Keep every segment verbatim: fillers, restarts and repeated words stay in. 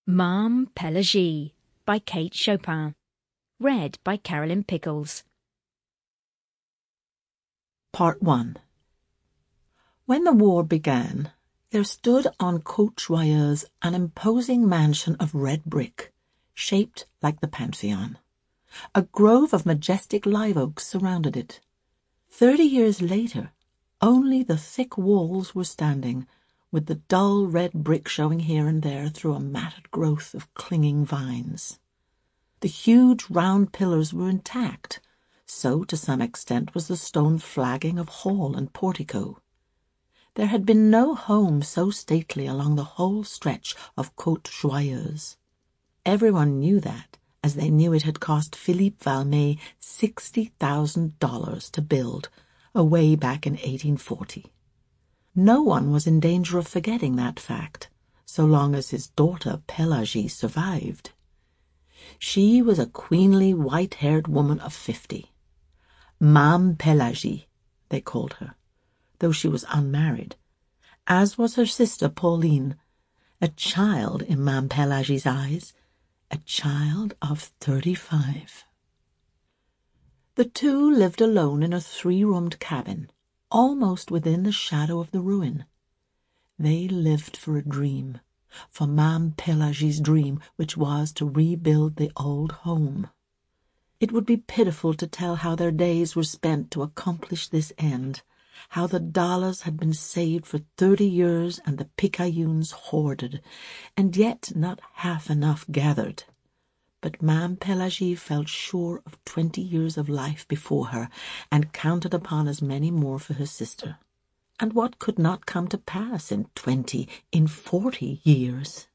Mame Pelagie by Kate Chopin. Read by Carolyn Pickles. Part one. When the war began, there stood on Côte Joyeuse an imposing mansion of red brick, shaped like the Pantheon. A grove of majestic live oaks surrounded it. Thirty years later, only the thick walls were standing, with the dull red brick showing here and there through a matted growth of clinging vines. The huge round pillars were intact, so to some extent was the stone flagging of hall and portico. There had been no home so stately along the whole stretch of Côte Joyeuse. Everyone knew that, as they knew it had cost Philippe Valmet sixty thousand dollars to build, away back in eighteen forty. No one was in danger of forgetting that fact, so long as his daughter Pelagie survived. She was a queenly, white-haired woman of fifty. Mame Pelagie, they called her, though she was unmarried, as was her sister Pauline, a child in Mame Pelagie's eyes, a child of thirty-five. The two lived alone in a three-roomed cabin, almost within the shadow of the ruin. They lived for a dream, for Mame Pelagie's dream, which was to rebuild the old home. It would be pitiful to tell how their days were spent to accomplish this end, how the dollars had been saved for thirty years and the picayunes hoarded, and yet not half enough gathered. But Mame Pelagie felt sure of twenty years of life before her, and counted upon as many more for her sister. And what could not come to pass in twenty, in forty years?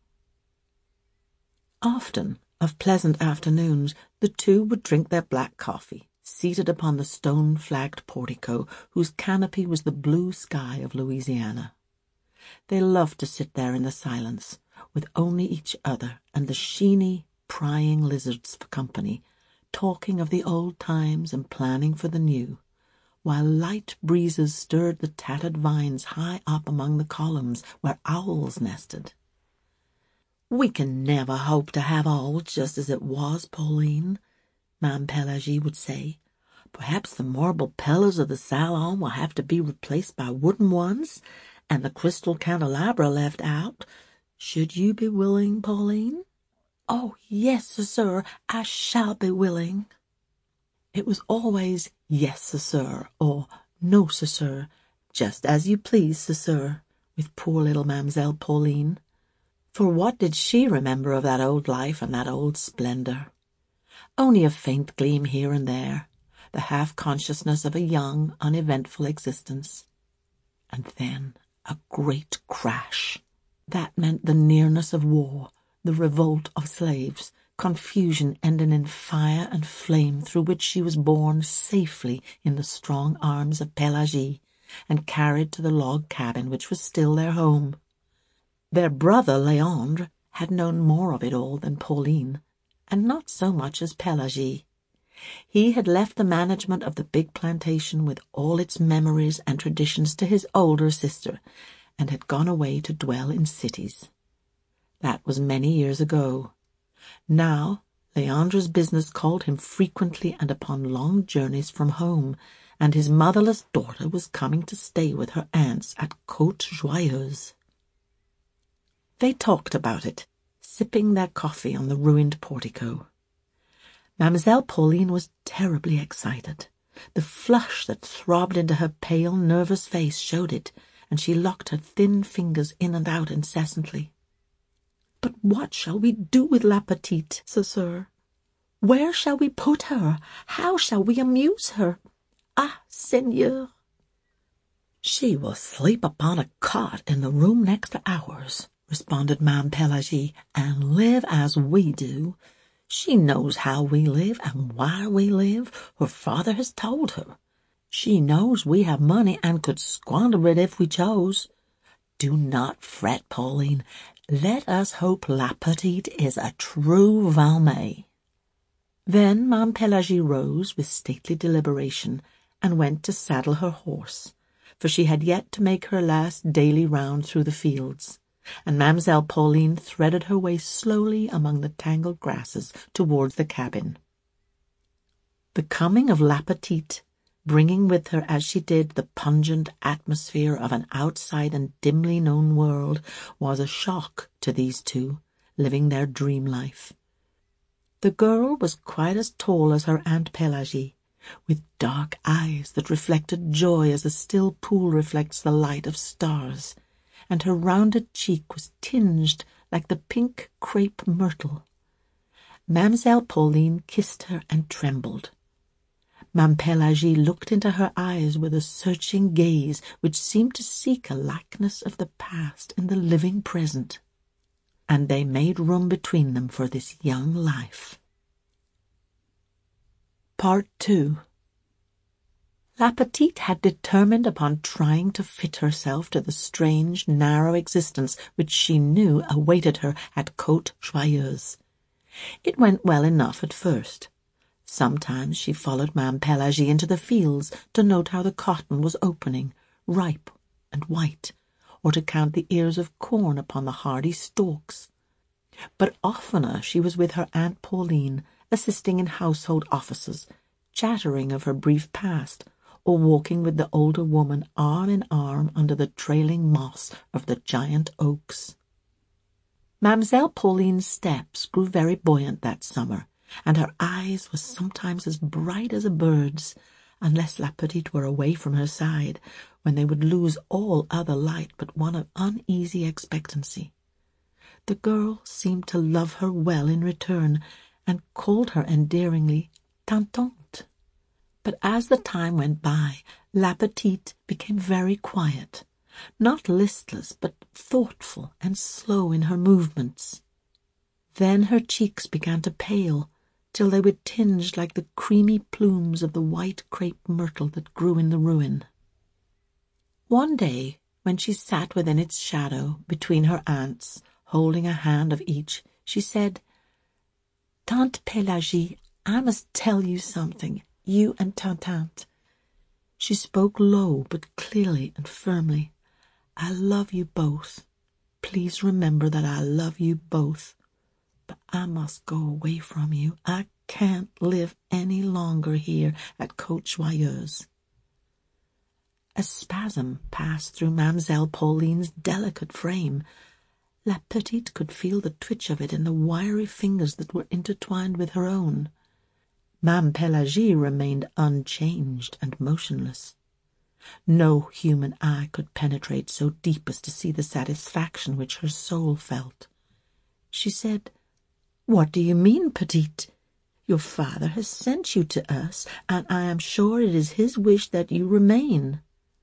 Often, of pleasant afternoons, the two would drink their black coffee, seated upon the stone-flagged portico, whose canopy was the blue sky of Louisiana. They loved to sit there in the silence, with only each other and the sheeny, prying lizards for company, talking of the old times and planning for the new, while light breezes stirred the tattered vines high up among the columns where owls nested. "We can never hope to have all just as it was, Pauline," Mame Pelagie would say. "Perhaps the marble pillars of the salon will have to be replaced by wooden ones, and the crystal candelabra left out. Should you be willing, Pauline?" "Oh, yes, sir, I shall be willing." It was always yes, sir, or no, sir, just as you please, sir, with poor little Mademoiselle Pauline. For what did she remember of that old life and that old splendor? Only a faint gleam here and there, the half-consciousness of a young, uneventful existence. And then a great crash. That meant the nearness of war, the revolt of slaves, confusion ending in fire and flame, through which she was borne safely in the strong arms of Pelagie and carried to the log cabin which was still their home. Their brother Leandre had known more of it all than Pauline, and not so much as Pelagie. He had left the management of the big plantation with all its memories and traditions to his older sister, and had gone away to dwell in cities. That was many years ago. Now, Leandre's business called him frequently and upon long journeys from home, and his motherless daughter was coming to stay with her aunts at Côte Joyeuse. They talked about it, sipping their coffee on the ruined portico. Mademoiselle Pauline was terribly excited. The flush that throbbed into her pale, nervous face showed it, and she locked her thin fingers in and out incessantly. "But what shall we do with La Petite, sir? Where shall we put her? How shall we amuse her? Ah, Seigneur!" "She will sleep upon a cot in the room next to ours," responded Mame Pelagie, "and live as we do. She knows how we live and why we live. Her father has told her. She knows we have money and could squander it if we chose. Do not fret, Pauline. Let us hope La Petite is a true Valmet." Then Mame Pelagie rose with stately deliberation and went to saddle her horse, for she had yet to make her last daily round through the fields, and Mademoiselle Pauline threaded her way slowly among the tangled grasses towards the cabin. The coming of La Petite, bringing with her as she did the pungent atmosphere of an outside and dimly known world, was a shock to these two, living their dream life. The girl was quite as tall as her Aunt Pelagie, with dark eyes that reflected joy as a still pool reflects the light of stars, and her rounded cheek was tinged like the pink crepe myrtle. Mademoiselle Pauline kissed her and trembled. Mame Pelagie looked into her eyes with a searching gaze which seemed to seek a likeness of the past in the living present, and they made room between them for this young life. Part two. La Petite had determined upon trying to fit herself to the strange, narrow existence which she knew awaited her at Côte Joyeuse. It went well enough at first. Sometimes she followed Mame Pelagie into the fields to note how the cotton was opening, ripe and white, or to count the ears of corn upon the hardy stalks. But oftener she was with her Aunt Pauline, assisting in household offices, chattering of her brief past, or walking with the older woman arm in arm under the trailing moss of the giant oaks. Mademoiselle Pauline's steps grew very buoyant that summer, and her eyes were sometimes as bright as a bird's, unless La Petite were away from her side, when they would lose all other light but one of uneasy expectancy. The girl seemed to love her well in return, and called her endearingly Tantante. But as the time went by, La Petite became very quiet, not listless, but thoughtful and slow in her movements. Then her cheeks began to pale, till they were tinged like the creamy plumes of the white crepe myrtle that grew in the ruin. One day, when she sat within its shadow, between her aunts, holding a hand of each, she said, "Tante Pelagie, I must tell you something, you and Tantante." She spoke low but clearly and firmly. "I love you both. Please remember that I love you both. But I must go away from you. I can't live any longer here at Côte Joyeuse." A spasm passed through Mademoiselle Pauline's delicate frame. La Petite could feel the twitch of it in the wiry fingers that were intertwined with her own. Mame Pelagie remained unchanged and motionless. No human eye could penetrate so deep as to see the satisfaction which her soul felt. She said, "What do you mean, Petite? Your father has sent you to us, and I am sure it is his wish that you remain."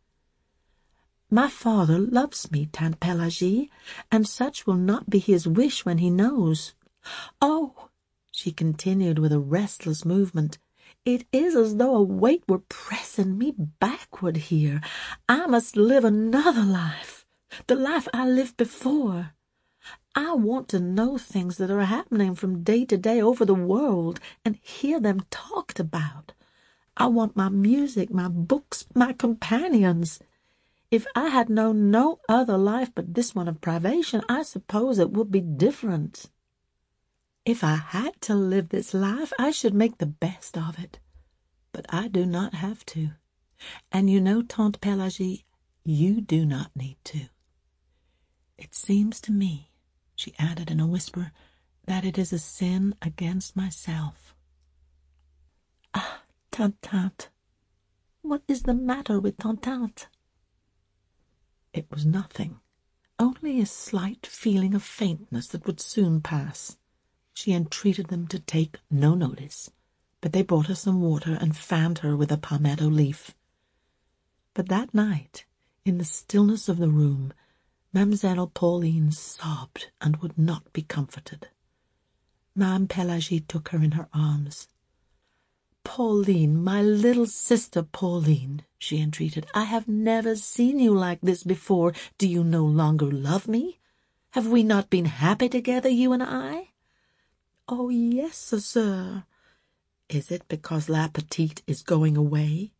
"My father loves me, Tante Pelagie, and such will not be his wish when he knows. Oh," she continued with a restless movement, "it is as though a weight were pressing me backward here. I must live another life, the life I lived before. I want to know things that are happening from day to day over the world and hear them talked about. I want my music, my books, my companions. If I had known no other life but this one of privation, I suppose it would be different. If I had to live this life, I should make the best of it. But I do not have to. And you know, Tante Pelagie, you do not need to. It seems to me," she added in a whisper, "that it is a sin against myself." "Ah, Tantante, what is the matter with Tantante?" It was nothing, only a slight feeling of faintness that would soon pass. She entreated them to take no notice, but they brought her some water and fanned her with a palmetto leaf. But that night, in the stillness of the room, Mademoiselle Pauline sobbed and would not be comforted. Mame Pelagie took her in her arms. "Pauline, my little sister Pauline," she entreated, "I have never seen you like this before. Do you no longer love me? Have we not been happy together, you and I?" "Oh, yes, sir." "Is it because La Petite is going away?"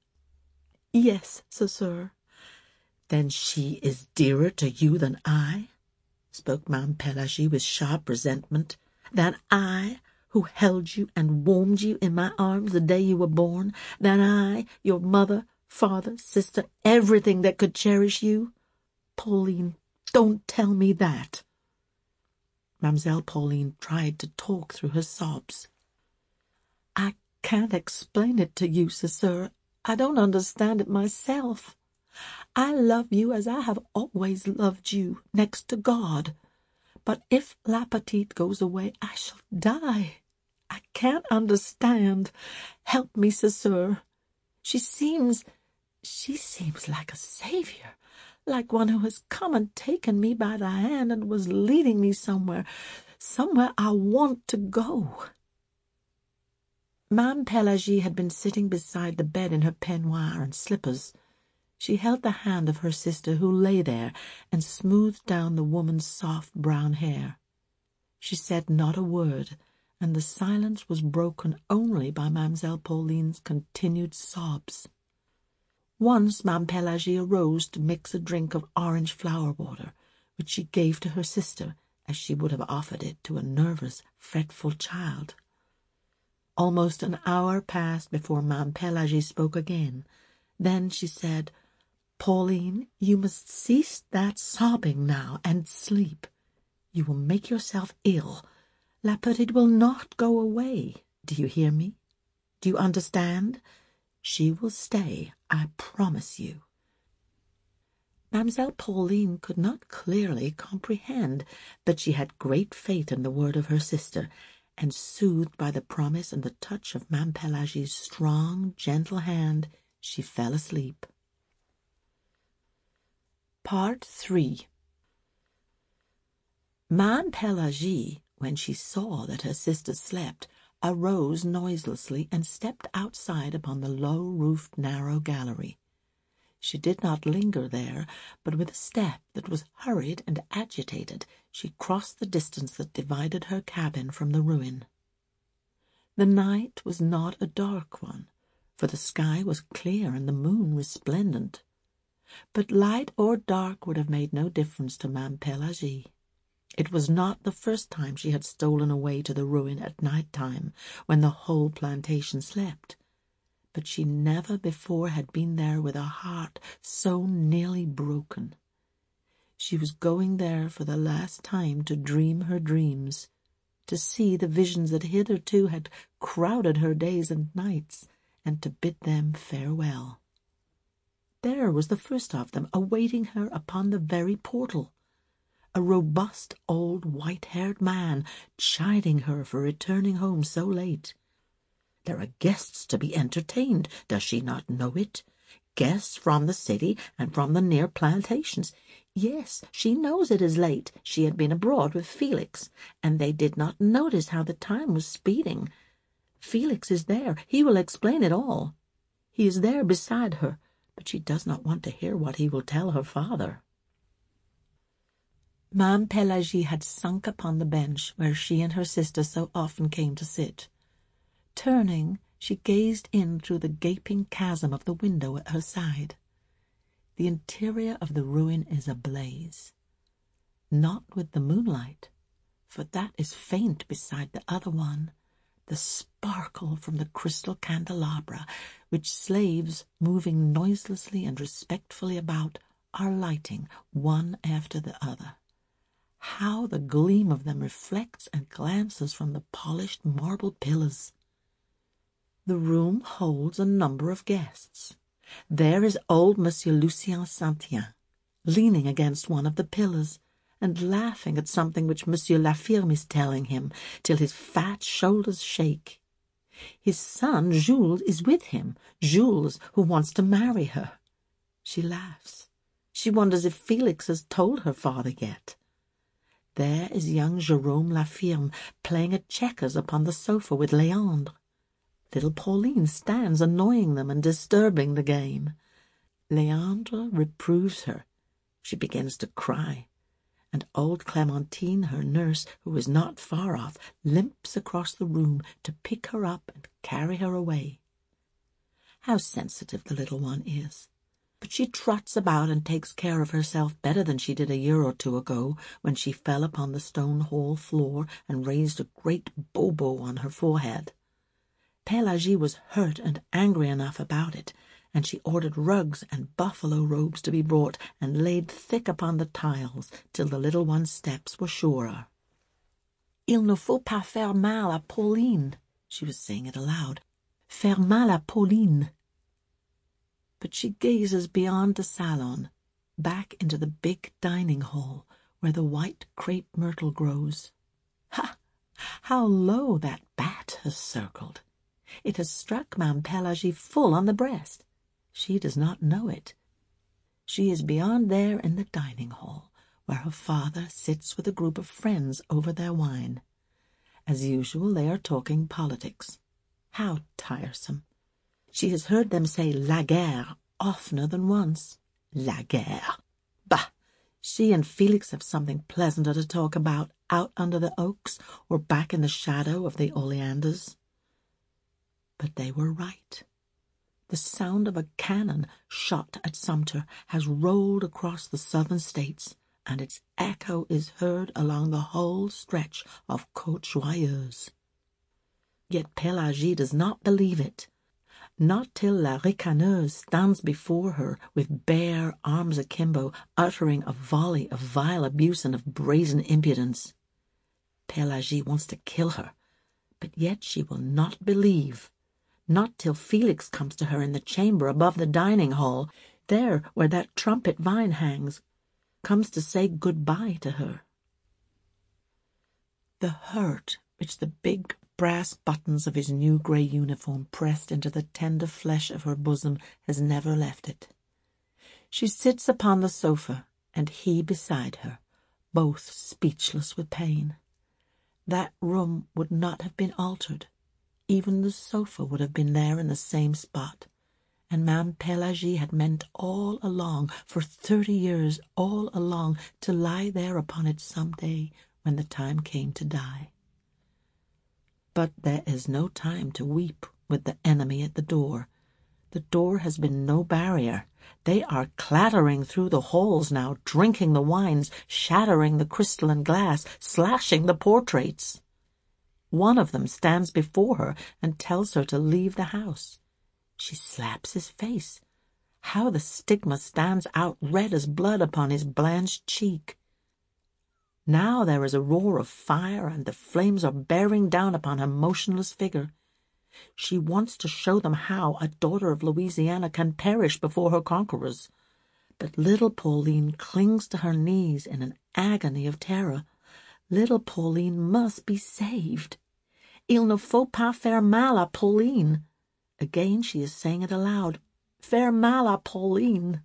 "Yes, sir." "Then she is dearer to you than I?" spoke Mame Pelagie with sharp resentment, "than I, who held you and warmed you in my arms the day you were born, than I, your mother, father, sister, everything that could cherish you? Pauline, don't tell me that." Mademoiselle Pauline tried to talk through her sobs. "I can't explain it to you, sir. I don't understand it myself. I love you as I have always loved you, next to God. But if La Petite goes away, I shall die. I can't understand. Help me, sir. She seems, she seems like a savior, like one who has come and taken me by the hand and was leading me somewhere, somewhere I want to go." Mame Pelagie had been sitting beside the bed in her peignoir and slippers. She held the hand of her sister, who lay there, and smoothed down the woman's soft brown hair. She said not a word, and the silence was broken only by Mademoiselle Pauline's continued sobs. Once Mame Pelagie arose to mix a drink of orange flower water, which she gave to her sister, as she would have offered it to a nervous, fretful child. Almost an hour passed before Mame Pelagie spoke again. Then she said, "Pauline, you must cease that sobbing now and sleep. You will make yourself ill. La Petite will not go away. Do you hear me? Do you understand? She will stay, I promise you." Mademoiselle Pauline could not clearly comprehend, but she had great faith in the word of her sister, and soothed by the promise and the touch of Mame Pelagie's strong, gentle hand, she fell asleep. Part three. Mame Pelagie, when she saw that her sister slept, arose noiselessly and stepped outside upon the low-roofed narrow gallery. She did not linger there, but with a step that was hurried and agitated, she crossed the distance that divided her cabin from the ruin. The night was not a dark one, for the sky was clear and the moon resplendent. But light or dark would have made no difference to Mame Pelagie. It was not the first time she had stolen away to the ruin at night-time, when the whole plantation slept. But she never before had been there with a heart so nearly broken. She was going there for the last time to dream her dreams, to see the visions that hitherto had crowded her days and nights, and to bid them farewell. There was the first of them, awaiting her upon the very portal, a robust old white-haired man, chiding her for returning home so late. There are guests to be entertained, does she not know it? Guests from the city and from the near plantations. Yes, she knows it is late. She had been abroad with Felix, and they did not notice how the time was speeding. Felix is there. He will explain it all. He is there beside her, but she does not want to hear what he will tell her father. Mame Pelagie had sunk upon the bench where she and her sister so often came to sit. Turning, she gazed in through the gaping chasm of the window at her side. The interior of the ruin is ablaze. Not with the moonlight, for that is faint beside the other one, the sparkle from the crystal candelabra, which slaves, moving noiselessly and respectfully about, are lighting one after the other. How the gleam of them reflects and glances from the polished marble pillars! The room holds a number of guests. There is old Monsieur Lucien Saint-Tien, leaning against one of the pillars, and laughing at something which Monsieur Lafirme is telling him, till his fat shoulders shake. His son Jules is with him, Jules, who wants to marry her. She laughs. She wonders if Felix has told her father yet. There is young Jérôme Lafirme playing at checkers upon the sofa with Léandre. Little Pauline stands annoying them and disturbing the game. Léandre reproves her. She begins to cry, and old Clémentine, her nurse, who is not far off, limps across the room to pick her up and carry her away. How sensitive the little one is! but she trots about and takes care of herself better than she did a year or two ago, when she fell upon the stone hall floor and raised a great bobo on her forehead. Pelagie was hurt and angry enough about it, and she ordered rugs and buffalo robes to be brought and laid thick upon the tiles till the little one's steps were surer. Il ne faut pas faire mal à Pauline, she was saying it aloud. Faire mal à Pauline. But she gazes beyond the salon, back into the big dining hall where the white crepe myrtle grows. Ha! How low that bat has circled! It has struck Ma'am Pelagie full on the breast. She does not know it. She is beyond there in the dining hall, where her father sits with a group of friends over their wine. As usual, they are talking politics. How tiresome! She has heard them say la guerre oftener than once. La guerre! Bah! She and Felix have something pleasanter to talk about out under the oaks or back in the shadow of the oleanders. But they were right. The sound of a cannon shot at Sumter has rolled across the southern states, and its echo is heard along the whole stretch of Côte Joyeuse. Yet Pelagie does not believe it. Not till La Ricaneuse stands before her with bare arms akimbo, uttering a volley of vile abuse and of brazen impudence. Pelagie wants to kill her, but yet she will not believe. Not till Felix comes to her in the chamber above the dining hall, there where that trumpet vine hangs, comes to say good-bye to her. The hurt which the big brass buttons of his new grey uniform pressed into the tender flesh of her bosom has never left it. She sits upon the sofa, and he beside her, both speechless with pain. That room would not have been altered. Even the sofa would have been there in the same spot, and Ma'am Pelagie had meant all along, for thirty years all along, to lie there upon it some day when the time came to die. But there is no time to weep with the enemy at the door. The door has been no barrier. They are clattering through the halls now, drinking the wines, shattering the crystalline glass, slashing the portraits. One of them stands before her and tells her to leave the house. She slaps his face. How the stigma stands out red as blood upon his blanched cheek. Now there is a roar of fire, and the flames are bearing down upon her motionless figure. She wants to show them how a daughter of Louisiana can perish before her conquerors. But little Pauline clings to her knees in an agony of terror. Little Pauline must be saved. Il ne faut pas faire mal à Pauline. Again she is saying it aloud. Faire mal à Pauline.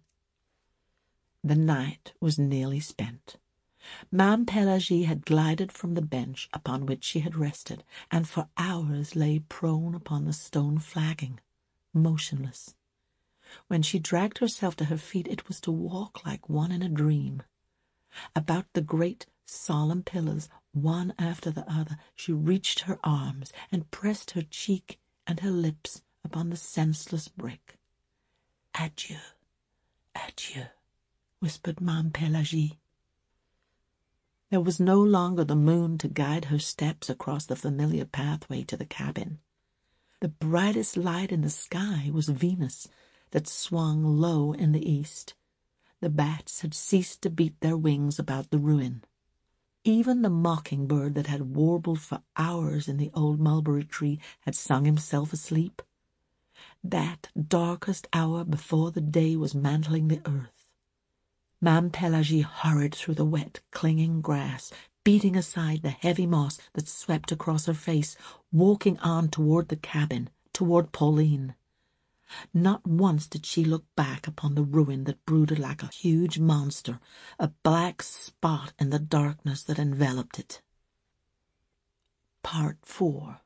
The night was nearly spent. Ma'am Pelagie had glided from the bench upon which she had rested, and for hours lay prone upon the stone flagging, motionless. When she dragged herself to her feet, it was to walk like one in a dream. About the great solemn pillars, one after the other, she reached her arms and pressed her cheek and her lips upon the senseless brick. Adieu, adieu, whispered Ma'am Pelagie. There was no longer the moon to guide her steps across the familiar pathway to the cabin. The brightest light in the sky was Venus, that swung low in the east. The bats had ceased to beat their wings about the ruin. Even the mockingbird that had warbled for hours in the old mulberry tree had sung himself asleep. That darkest hour before the day was mantling the earth. Ma'am Pelagie hurried through the wet, clinging grass, beating aside the heavy moss that swept across her face, walking on toward the cabin, toward Pauline. Not once did she look back upon the ruin that brooded like a huge monster, a black spot in the darkness that enveloped it. Part four.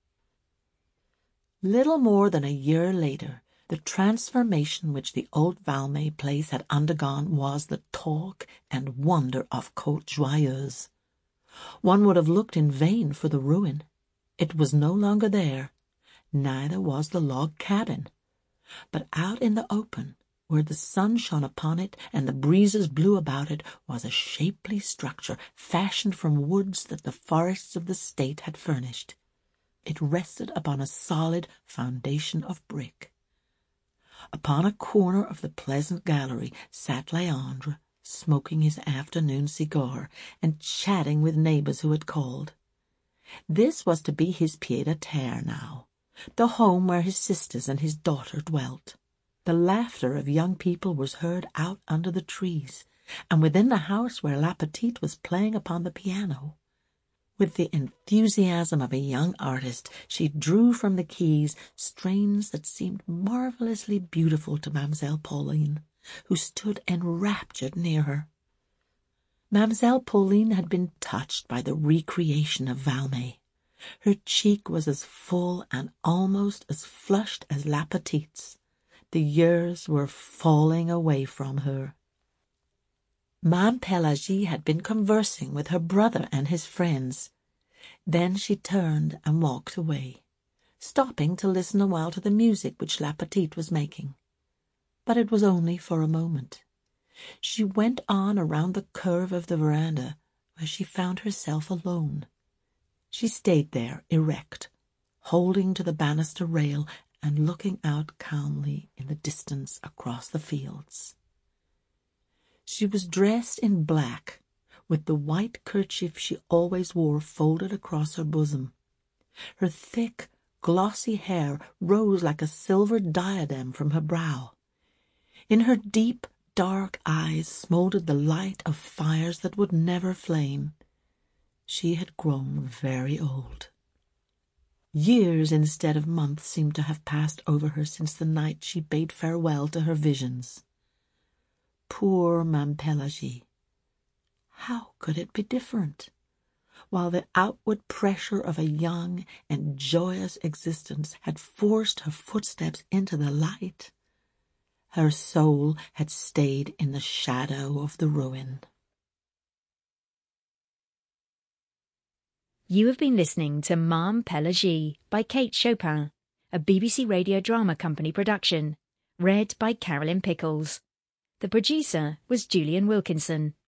Little more than a year later, the transformation which the old Valmay place had undergone was the talk and wonder of Côte Joyeuse. One would have looked in vain for the ruin. It was no longer there, neither was the log cabin. But out in the open, where the sun shone upon it and the breezes blew about it, was a shapely structure fashioned from woods that the forests of the state had furnished. It rested upon a solid foundation of brick. Upon a corner of the pleasant gallery sat Leandre, smoking his afternoon cigar and chatting with neighbors who had called. This was to be his pied-à-terre now, the home where his sisters and his daughter dwelt. The laughter of young people was heard out under the trees, and within the house where La Petite was playing upon the piano. With the enthusiasm of a young artist, she drew from the keys strains that seemed marvelously beautiful to Mademoiselle Pauline, who stood enraptured near her. Mademoiselle Pauline had been touched by the recreation of Valmy. Her cheek was as full and almost as flushed as La Petite's. The years were falling away from her. Mame Pelagie had been conversing with her brother and his friends. Then she turned and walked away, stopping to listen a while to the music which La Petite was making. But it was only for a moment. She went on around the curve of the veranda, where she found herself alone. She stayed there, erect, holding to the banister rail and looking out calmly in the distance across the fields. She was dressed in black, with the white kerchief she always wore folded across her bosom. Her thick, glossy hair rose like a silver diadem from her brow. In her deep, dark eyes smouldered the light of fires that would never flame. She had grown very old. Years instead of months seemed to have passed over her since the night she bade farewell to her visions. Poor Mame Pelagie! How could it be different? While the outward pressure of a young and joyous existence had forced her footsteps into the light, her soul had stayed in the shadow of the ruin. You have been listening to Mame Pelagie by Kate Chopin, a B B C Radio Drama Company production, read by Carolyn Pickles. The producer was Julian Wilkinson.